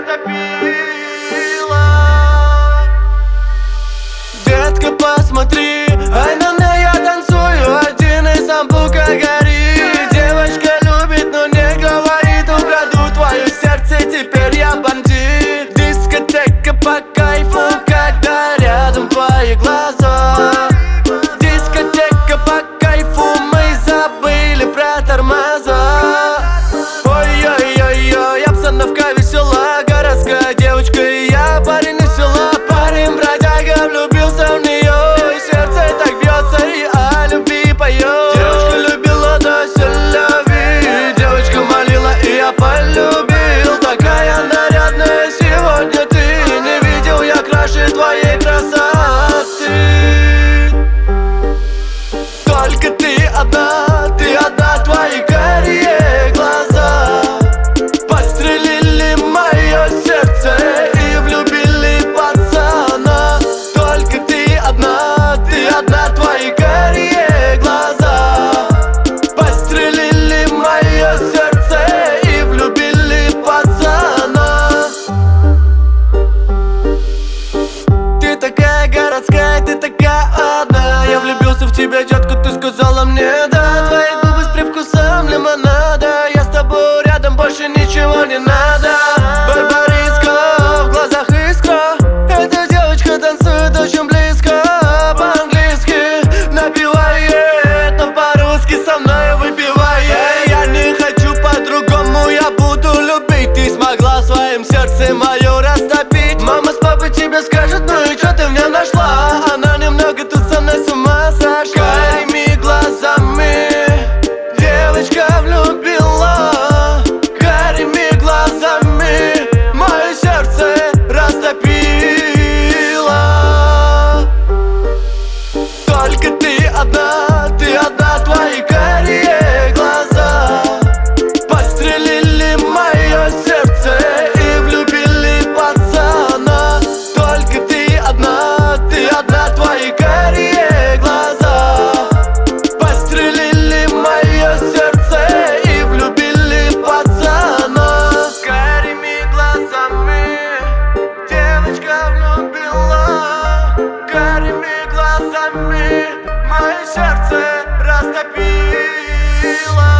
растопила. Детка, посмотри, ай, на мне я танцую один и сам бука горит. Девочка любит, но не говорит, украду твое сердце, теперь я бандит. Дискотека по кайфу, когда рядом твои глаза. Дискотека по кайфу, мы забыли про тормоза. Ой-ой-ой-ой, обстановка весела, городская девочка и я, парень из села. Парень бродяга, влюбился в нее, и сердце так бьется и о любви поет. Девочка любила до любви, девочка молила и я полюбил. Такая нарядная сегодня ты, не видел я краше твоей красоты. Только ты одна, твои карие глаза подстрелили мое сердце и влюбили пацана. Только ты одна, твои карие глаза подстрелили мое сердце и влюбили пацана. Ты такая городская, ты такая одна. Я влюбился в тебя, детка, ты сказала мне да. Твои губы с привкусом лимонада. Я с тобой рядом, больше ничего не надо. Барбариска, в глазах искра. Эта девочка танцует очень близко. По-английски напевает, но по-русски со мной выпивает. Я не хочу по-другому, я буду любить. Ты смогла своим сердцем мое растопить. Мама с папой тебе скажут, ну и что ты в нем нашла? Она немного тут со мной с ума сошла. Карими глазами девочка влюбила. Карими глазами мое сердце растопила. Только ты одна, твои карие глаза подстрелили мое сердце и влюбили пацана. Только ты одна, твои карие глаза подстрелили мое сердце и влюбили пацана. Карими глазами девочка влюбила. Карими глазами мое сердце растопила.